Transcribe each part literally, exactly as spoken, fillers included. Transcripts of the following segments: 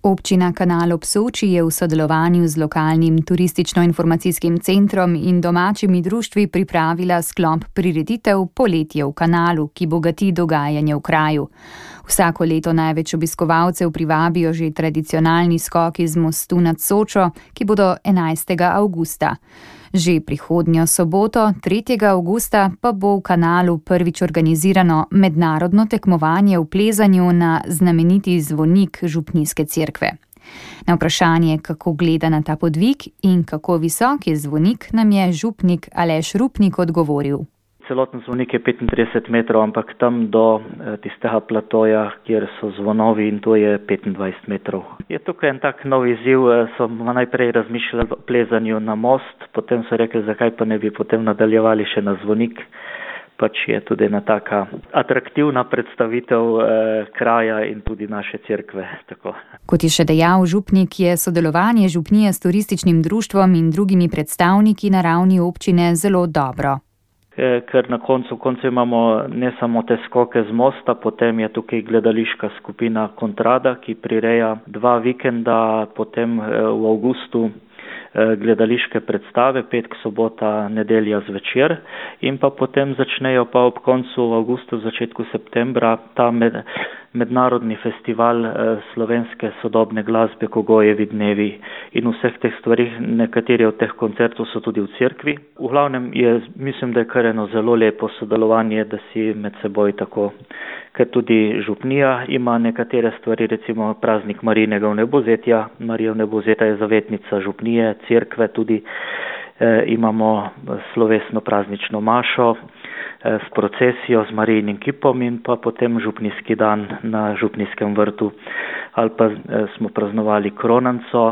Občina Kanal ob Soči je v sodelovanju z lokalnim turistično-informacijskim centrom in domačimi društvi pripravila sklop prireditev Poletje v kanalu, ki bogati dogajanje v kraju. Vsako leto največ obiskovalcev privabijo že tradicionalni skoki z mostu nad Sočo, ki bodo enajstega avgusta. Že prihodnjo soboto, tretjega avgusta, pa bo v kanalu prvič organizirano mednarodno tekmovanje v plezanju na znameniti zvonik župnijske cerkve. Na vprašanje, kako gleda na ta podvig in kako visok je zvonik, nam je župnik Aleš Rupnik odgovoril. Celoten zvonik je petintrideset metrov, ampak tam do tistega platoja, kjer so zvonovi, in to je petindvajset metrov. Je tukaj en tak nov izziv, so najprej razmišljali o plezanju na most, potem so rekli, zakaj pa ne bi potem nadaljevali še na zvonik. Pač je tudi ena taka atraktivna predstavitev eh, kraja in tudi naše cerkve. Tako. Kot je še dejal župnik, je sodelovanje župnije s turističnim društvom in drugimi predstavniki na ravni občine zelo dobro. Ker na koncu koncu imamo ne samo te skoke z mosta, potem je tukaj gledališka skupina Kontrada, ki prireja dva vikenda, potem v avgustu gledališke predstave, petk, sobota, nedelja zvečer, in pa potem začnejo pa ob koncu avgusta, začetku septembra ta med, mednarodni festival eh, slovenske sodobne glasbe Kogojevi dnevi in vseh teh stvarih. Nekateri od teh koncertov so tudi v cerkvi. V glavnem je, mislim, da je kar eno zelo lepo sodelovanje, da si med seboj tako, ker tudi župnija ima nekatere stvari, recimo praznik Marijinega vnebovzetja. Marija vnebovzeta je zavetnica župnije, cerkve tudi e, imamo slovesno praznično mašo e, s procesijo z Marijinim kipom in pa potem župnijski dan na župnijskem vrtu. Ali pa e, smo praznovali Kronanco,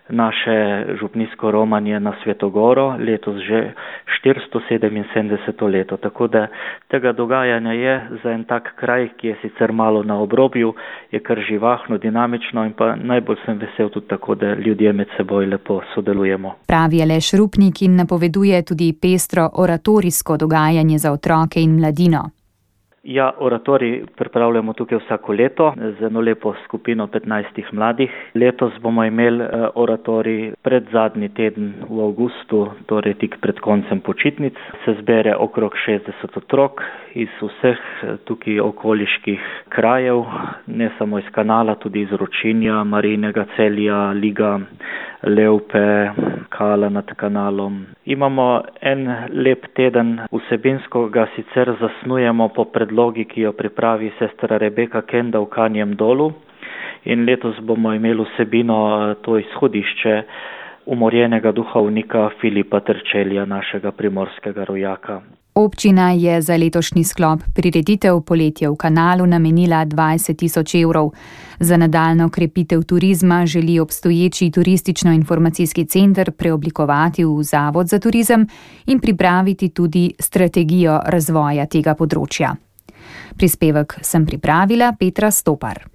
naše župnijsko romanje na Svetogoro, letos že štiristo sedeminsedemdeseto leto. Tako da tega dogajanja je za en tak kraj, ki je sicer malo na obrobju, je kar živahno, dinamično in pa najbolj sem vesel tudi tako, da ljudje med seboj lepo sodelujemo. Pravi Aleš Rupnik in napoveduje tudi pestro oratorijsko dogajanje za otroke in mladino. Ja, oratorij pripravljamo tukaj vsako leto z eno lepo skupino petnajstih mladih. Letos bomo imeli oratorij pred zadnji teden v avgustu, torej tik pred koncem počitnic. Se zbere okrog šestdeset otrok iz vseh tukaj okoliških krajev, ne samo iz Kanala, tudi iz Ročinja, Marijinega Celja, Liga, Levpe, Kala nad Kanalom. Imamo en lep teden, vsebinsko ga sicer zasnujemo po predlogi, ki jo pripravi sestra Rebeka Kenda v Kanjem dolu, in letos bomo imeli vsebino to izhodišče umorjenega duhovnika Filipa Trčelja, našega primorskega rojaka. Občina je za letošnji sklop prireditev Poletje v kanalu namenila dvajset tisoč evrov. Za nadaljnjo krepitev turizma želi obstoječi turistično-informacijski center preoblikovati v Zavod za turizem in pripraviti tudi strategijo razvoja tega področja. Prispevek sem pripravila Petra Stopar.